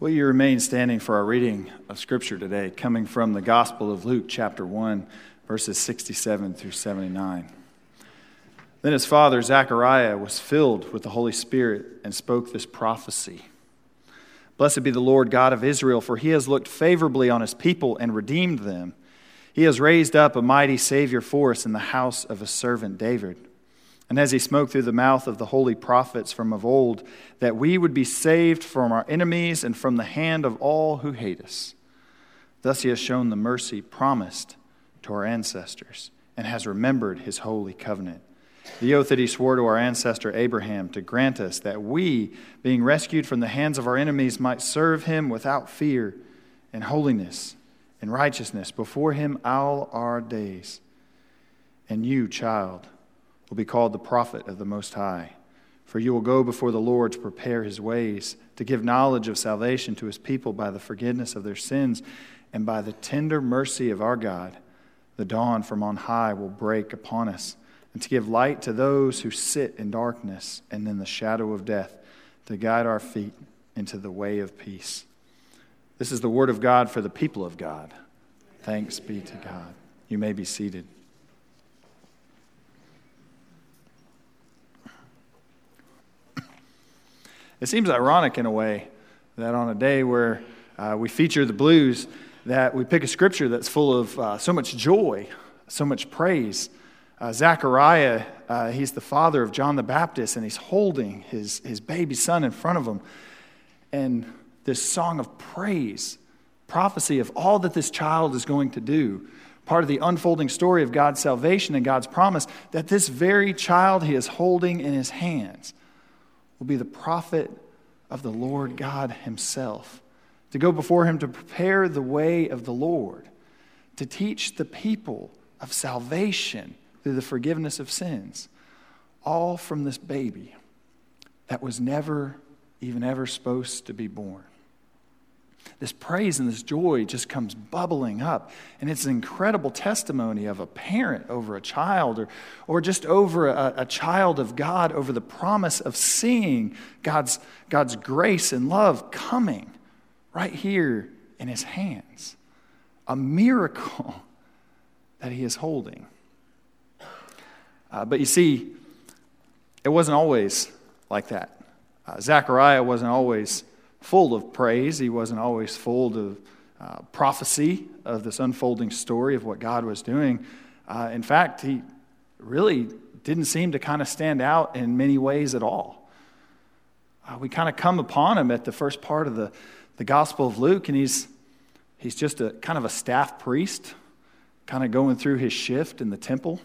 Will you remain standing for our reading of Scripture today, coming from the Gospel of Luke, chapter 1, verses 67 through 79. Then his father, Zechariah, was filled with the Holy Spirit and spoke this prophecy. Blessed be the Lord God of Israel, for he has looked favorably on his people and redeemed them. He has raised up a mighty Savior for us in the house of his servant David. And as he spoke through the mouth of the holy prophets from of old, that we would be saved from our enemies and from the hand of all who hate us. Thus he has shown the mercy promised to our ancestors and has remembered his holy covenant. The oath that he swore to our ancestor Abraham to grant us that we, being rescued from the hands of our enemies, might serve him without fear in holiness and righteousness before him all our days. And you, child, will be called the prophet of the Most High, for you will go before the Lord to prepare his ways, to give knowledge of salvation to his people by the forgiveness of their sins, and by the tender mercy of our God, the dawn from on high will break upon us, and to give light to those who sit in darkness and in the shadow of death, to guide our feet into the way of peace. This is the word of God for the people of God. Thanks be to God. You may be seated. It seems ironic in a way that on a day where we feature the blues, that we pick a scripture that's full of so much joy, so much praise. Zechariah, he's the father of John the Baptist, and he's holding his baby son in front of him. And this song of praise, prophecy of all that this child is going to do, part of the unfolding story of God's salvation and God's promise, that this very child he is holding in his hands will be the prophet of the Lord God himself, to go before him to prepare the way of the Lord, to teach the people of salvation through the forgiveness of sins, all from this baby that was never even ever supposed to be born. This praise and this joy just comes bubbling up, and it's an incredible testimony of a parent over a child, or just over a child of God, over the promise of seeing God's grace and love coming right here in his hands. A miracle that he is holding. But you see, it wasn't always like that. Zechariah wasn't always full of praise. He wasn't always full of prophecy of this unfolding story of what God was doing. In fact, he really didn't seem to kind of stand out in many ways at all. We kind of come upon him at the first part of the Gospel of Luke, and he's just a kind of a staff priest, kind of going through his shift in the temple.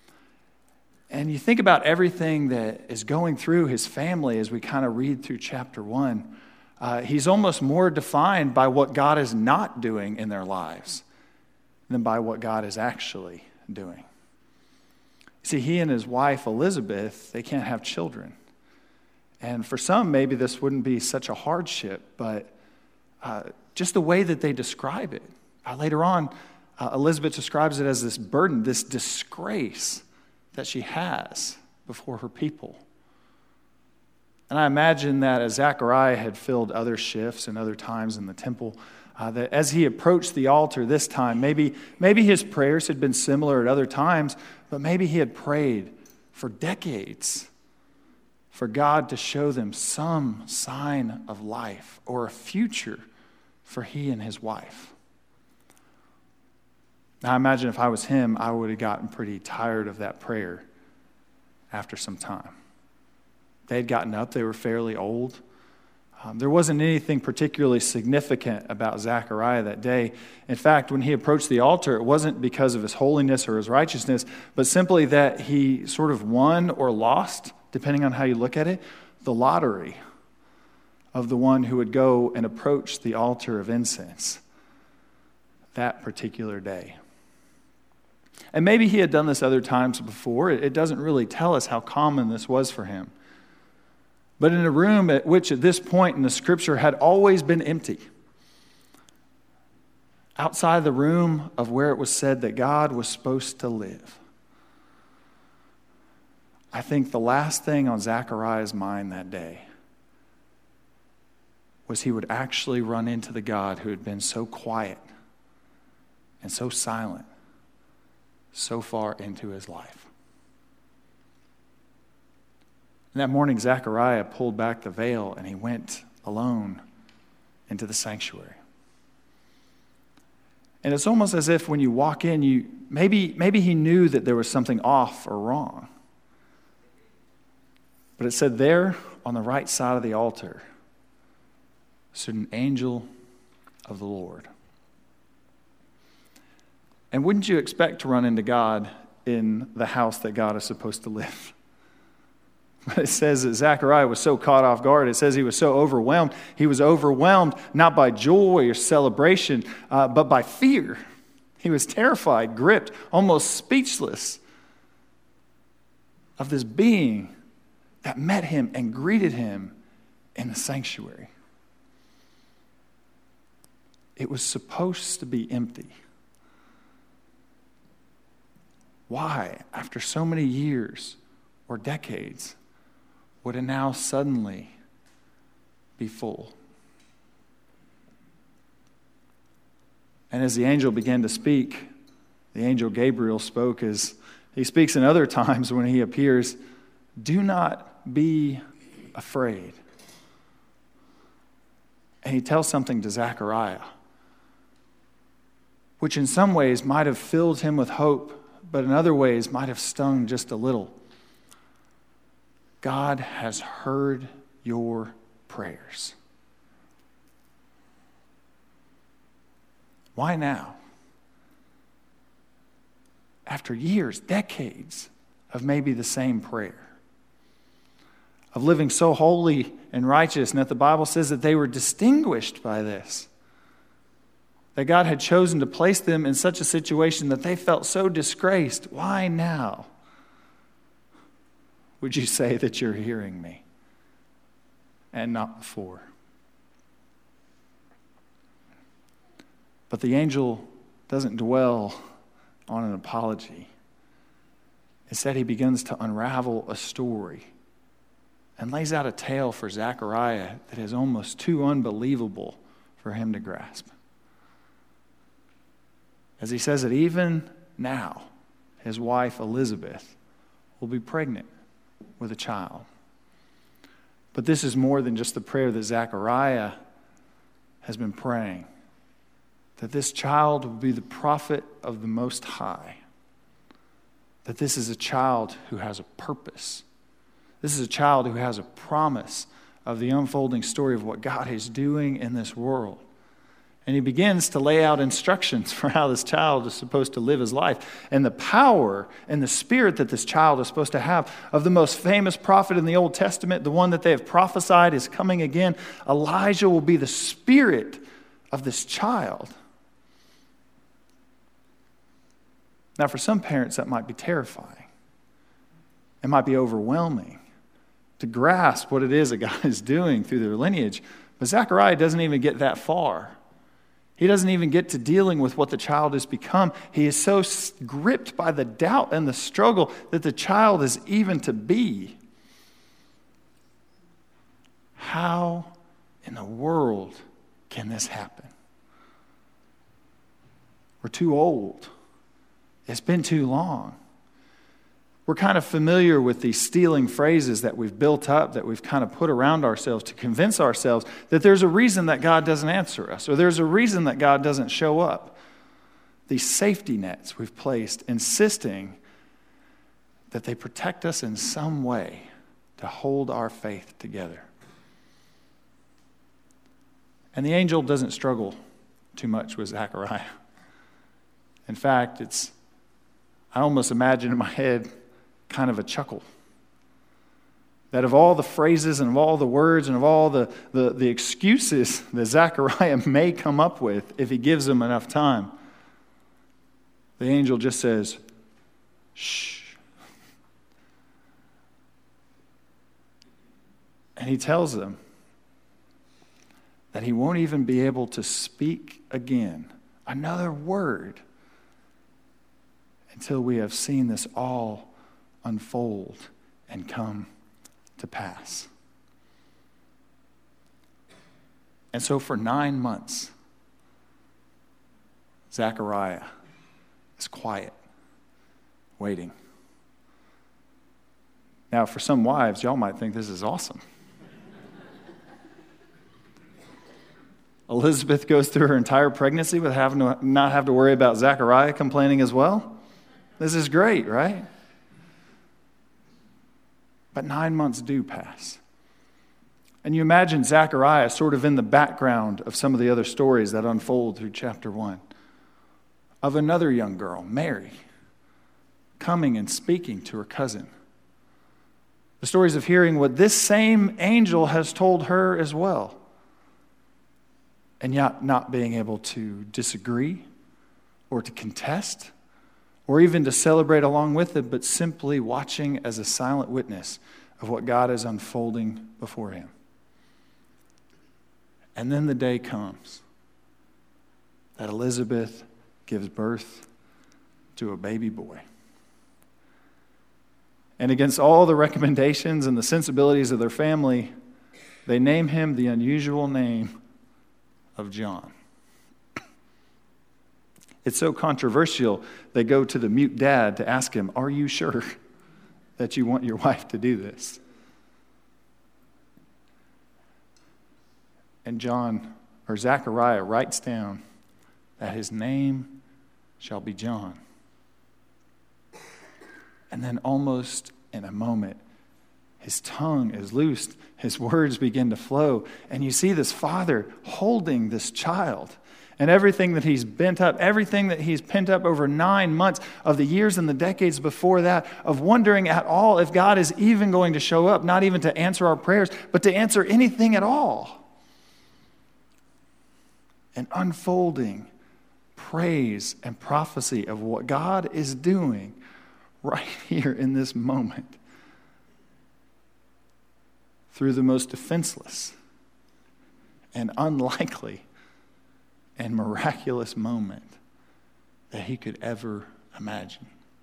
And you think about everything that is going through his family as we kind of read through chapter 1. He's almost more defined by what God is not doing in their lives than by what God is actually doing. See, he and his wife, Elizabeth, they can't have children. And for some, maybe this wouldn't be such a hardship, but just the way that they describe it. Later on, Elizabeth describes it as this burden, this disgrace that she has before her people. And I imagine that as Zechariah had filled other shifts and other times in the temple, that as he approached the altar this time, maybe his prayers had been similar at other times, but maybe he had prayed for decades for God to show them some sign of life or a future for he and his wife. Now, I imagine if I was him, I would have gotten pretty tired of that prayer after some time. They had gotten up. They were fairly old. There wasn't anything particularly significant about Zechariah that day. In fact, when he approached the altar, it wasn't because of his holiness or his righteousness, but simply that he sort of won or lost, depending on how you look at it, the lottery of the one who would go and approach the altar of incense that particular day. And maybe he had done this other times before. It doesn't really tell us how common this was for him. But in a room which at this point in the scripture had always been empty, outside the room of where it was said that God was supposed to live, I think the last thing on Zechariah's mind that day was he would actually run into the God who had been so quiet and so silent so far into his life. And that morning, Zechariah pulled back the veil and he went alone into the sanctuary. And it's almost as if when you walk in, maybe he knew that there was something off or wrong. But it said there on the right side of the altar stood an angel of the Lord. And wouldn't you expect to run into God in the house that God is supposed to live? But it says that Zechariah was so caught off guard. It says he was so overwhelmed. He was overwhelmed not by joy or celebration, but by fear. He was terrified, gripped, almost speechless of this being that met him and greeted him in the sanctuary. It was supposed to be empty. Why, after so many years or decades, would it now suddenly be full? And as the angel began to speak, the angel Gabriel spoke as he speaks in other times when he appears, "Do not be afraid." And he tells something to Zechariah, which in some ways might have filled him with hope, but in other ways might have stung just a little. God has heard your prayers. Why now? After years, decades of maybe the same prayer, of living so holy and righteous, and that the Bible says that they were distinguished by this, that God had chosen to place them in such a situation that they felt so disgraced. Why now would you say that you're hearing me and not before? But the angel doesn't dwell on an apology. Instead, he begins to unravel a story and lays out a tale for Zechariah that is almost too unbelievable for him to grasp. As he says that even now, his wife Elizabeth will be pregnant with a child. But this is more than just the prayer that Zechariah has been praying, that this child will be the prophet of the Most High, that this is a child who has a purpose. This is a child who has a promise of the unfolding story of what God is doing in this world. And he begins to lay out instructions for how this child is supposed to live his life and the power and the spirit that this child is supposed to have of the most famous prophet in the Old Testament, the one that they have prophesied is coming again. Elijah will be the spirit of this child. Now, for some parents, that might be terrifying. It might be overwhelming to grasp what it is that God is doing through their lineage. But Zechariah doesn't even get that far. He doesn't even get to dealing with what the child has become. He is so gripped by the doubt and the struggle that the child is even to be. How in the world can this happen? We're too old. It's been too long. We're kind of familiar with these stealing phrases that we've built up, that we've kind of put around ourselves to convince ourselves that there's a reason that God doesn't answer us, or there's a reason that God doesn't show up. These safety nets we've placed, insisting that they protect us in some way to hold our faith together. And the angel doesn't struggle too much with Zechariah. In fact, I almost imagine in my head kind of a chuckle. That of all the phrases and of all the words and of all the excuses that Zechariah may come up with if he gives them enough time, the angel just says, shh. And he tells them that he won't even be able to speak again another word until we have seen this all unfold and come to pass. And so for 9 months, Zechariah is quiet, waiting. Now, for some wives, y'all might think this is awesome. Elizabeth goes through her entire pregnancy with having to not have to worry about Zechariah complaining as well. This is great, right? But 9 months do pass. And you imagine Zechariah sort of in the background of some of the other stories that unfold through chapter 1 of another young girl, Mary, coming and speaking to her cousin. The stories of hearing what this same angel has told her as well. And yet not being able to disagree or to contest or even to celebrate along with it, but simply watching as a silent witness of what God is unfolding before him. And then the day comes that Elizabeth gives birth to a baby boy. And against all the recommendations and the sensibilities of their family, they name him the unusual name of John. It's so controversial, they go to the mute dad to ask him, "Are you sure that you want your wife to do this?" And Zechariah writes down that his name shall be John. And then almost in a moment, his tongue is loosed, his words begin to flow, and you see this father holding this child. And everything that he's pent up over 9 months of the years and the decades before that, of wondering at all if God is even going to show up, not even to answer our prayers, but to answer anything at all. And unfolding praise and prophecy of what God is doing right here in this moment through the most defenseless and unlikely and miraculous moment that he could ever imagine.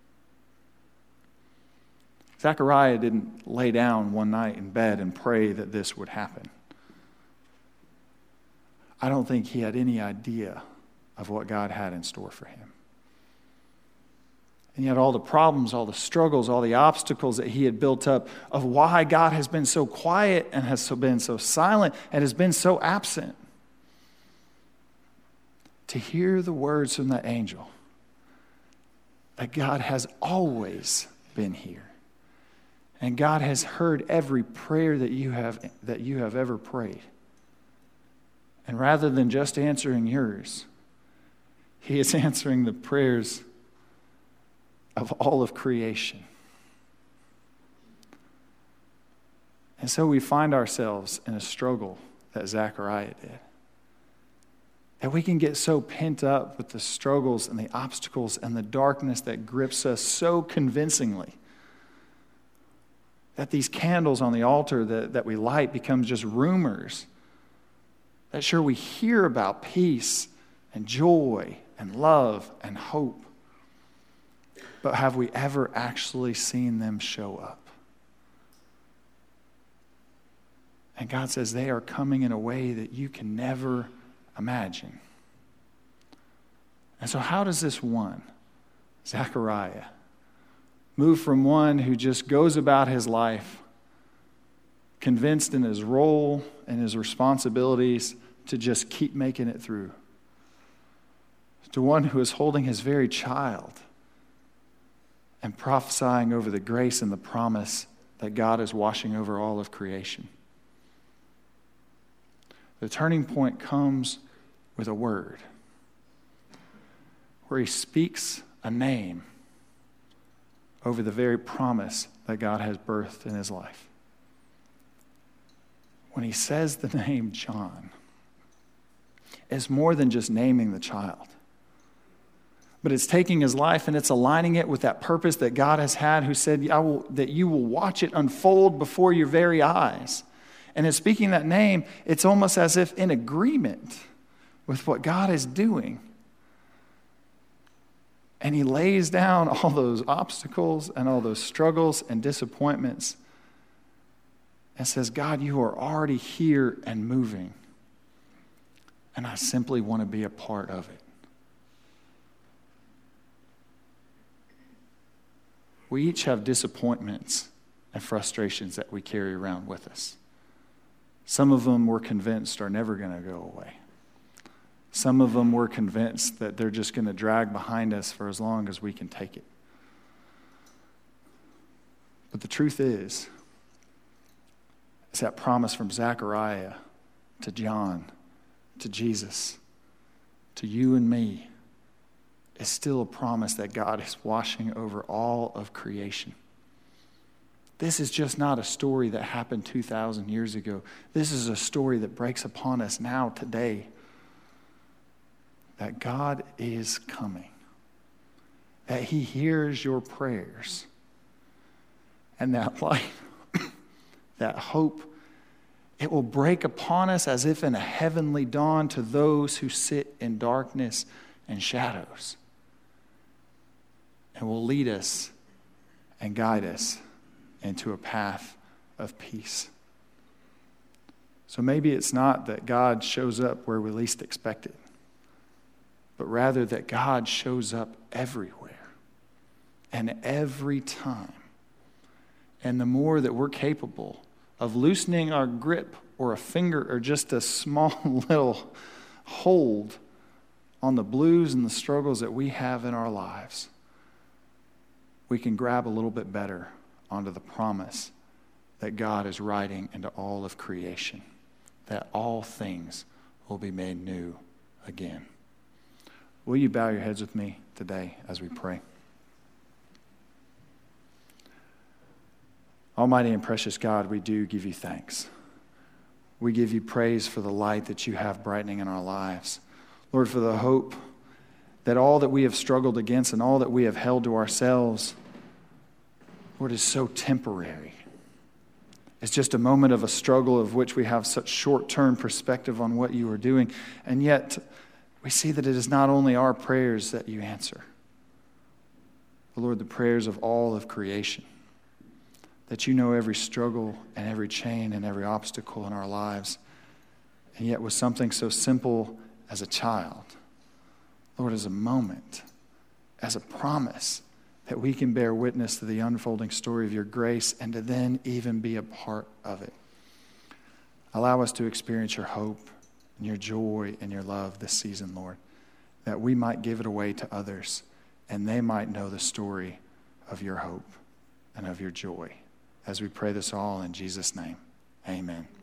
Zechariah didn't lay down one night in bed and pray that this would happen. I don't think he had any idea of what God had in store for him. And yet all the problems, all the struggles, all the obstacles that he had built up of why God has been so quiet and has been so silent and has been so absent. To hear the words from that angel that God has always been here. And God has heard every prayer that you have ever prayed. And rather than just answering yours, he is answering the prayers of all of creation. And so we find ourselves in a struggle that Zechariah did. That we can get so pent up with the struggles and the obstacles and the darkness that grips us so convincingly that these candles on the altar that we light become just rumors. That sure, we hear about peace and joy and love and hope. But have we ever actually seen them show up? And God says they are coming in a way that you can never imagine. And so how does this one, Zechariah, move from one who just goes about his life convinced in his role and his responsibilities to just keep making it through, to one who is holding his very child and prophesying over the grace and the promise that God is washing over all of creation? The turning point comes with a word where he speaks a name over the very promise that God has birthed in his life. When he says the name John, it's more than just naming the child. But it's taking his life and it's aligning it with that purpose that God has had, who said that you will watch it unfold before your very eyes. And in speaking that name, it's almost as if in agreement with what God is doing. And he lays down all those obstacles and all those struggles and disappointments and says, God, you are already here and moving. and I simply want to be a part of it. We each have disappointments and frustrations that we carry around with us. Some of them we're convinced are never going to go away. Some of them we're convinced that they're just going to drag behind us for as long as we can take it. But the truth is, it's that promise from Zechariah to John, to Jesus, to you and me, is still a promise that God is washing over all of creation. This is just not a story that happened 2,000 years ago. This is a story that breaks upon us now, today, that God is coming, that he hears your prayers, and that light, that hope, it will break upon us as if in a heavenly dawn to those who sit in darkness and shadows, and will lead us and guide us into a path of peace. So maybe it's not that God shows up where we least expect it, but rather that God shows up everywhere and every time. And the more that we're capable of loosening our grip or a finger or just a small little hold on the blues and the struggles that we have in our lives, we can grab a little bit better onto the promise that God is writing into all of creation, that all things will be made new again. Will you bow your heads with me today as we pray? Almighty and precious God, we do give you thanks. We give you praise for the light that you have brightening in our lives. Lord, for the hope that all that we have struggled against and all that we have held to ourselves, Lord, is so temporary. It's just a moment of a struggle of which we have such short-term perspective on what you are doing. And yet, we see that it is not only our prayers that you answer, but Lord, the prayers of all of creation. That you know every struggle and every chain and every obstacle in our lives. And yet with something so simple as a child, Lord, as a moment, as a promise, that we can bear witness to the unfolding story of your grace and to then even be a part of it. Allow us to experience your hope and your joy and your love this season, Lord, that we might give it away to others and they might know the story of your hope and of your joy. As we pray this all in Jesus' name, amen.